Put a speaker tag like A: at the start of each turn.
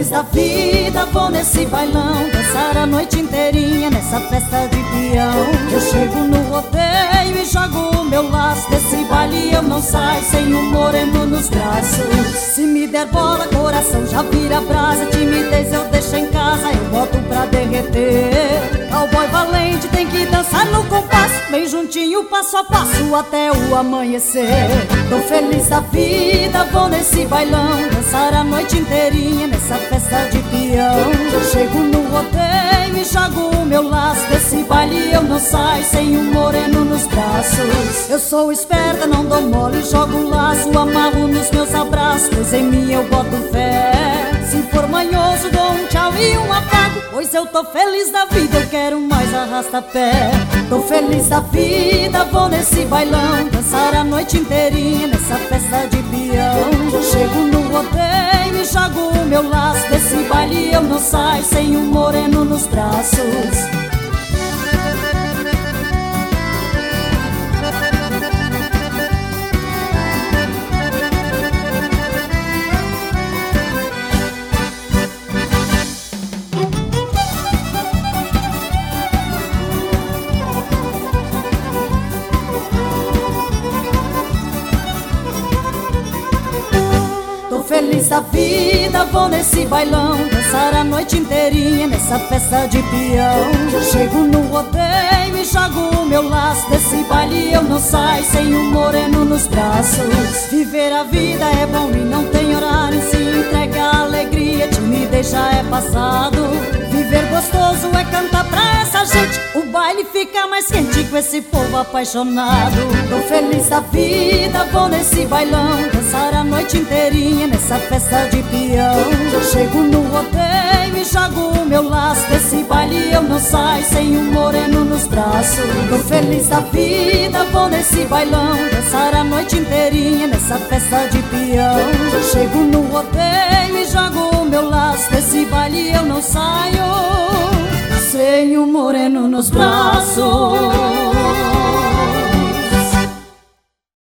A: feliz da vida, vou nesse bailão dançar a noite inteirinha nessa festa de peão. Eu chego no rodeio e jogo o meu laço, desse baile eu não saio sem um moreno nos braços. Se me der bola, coração já vira brasa, timidez eu deixo em casa, eu boto pra derreter. Cowboy valente tem que dançar no compasso, bem juntinho, passo a passo, até o amanhecer. Tô feliz da vida, vou nesse bailão dançar a noite inteirinha nessa festa de peão. Eu chego no rodeio e jogo o meu laço, desse baile eu não saio sem um moreno nos braços. Eu sou esperta, não dou mole, jogo o laço, amarro nos meus abraços, pois em mim eu boto fé. Se for manhoso dou um tchau e um apago, pois eu tô feliz da vida, eu quero mais arrasta-pé. Tô feliz da vida, vou nesse bailão dançar a noite inteirinha nessa festa de peão. Eu chego no rodeio e jogo o meu laço, desse baile eu não saio sem um moreno nos braços. Feliz da vida, vou nesse bailão dançar a noite inteirinha nessa festa de peão. Eu chego no rodeio e jogo o meu laço, desse baile eu não saio sem um moreno nos braços. Viver a vida é bom e não tem horário, se entrega a alegria, timidez já é passado. Viver gostoso é cantar pra essa gente, o baile fica mais quente com esse povo apaixonado. Tô feliz da vida, vou nesse bailão dançar a noite inteirinha nessa festa de peão. Eu chego no rodeio e jogo o meu laço, desse baile eu não saio sem um moreno nos braços. Tô feliz da vida, vou nesse bailão dançar a noite inteirinha nessa festa de peão. Eu chego no rodeio e jogo o meu laço, desse baile eu não saio sem um moreno nos braços.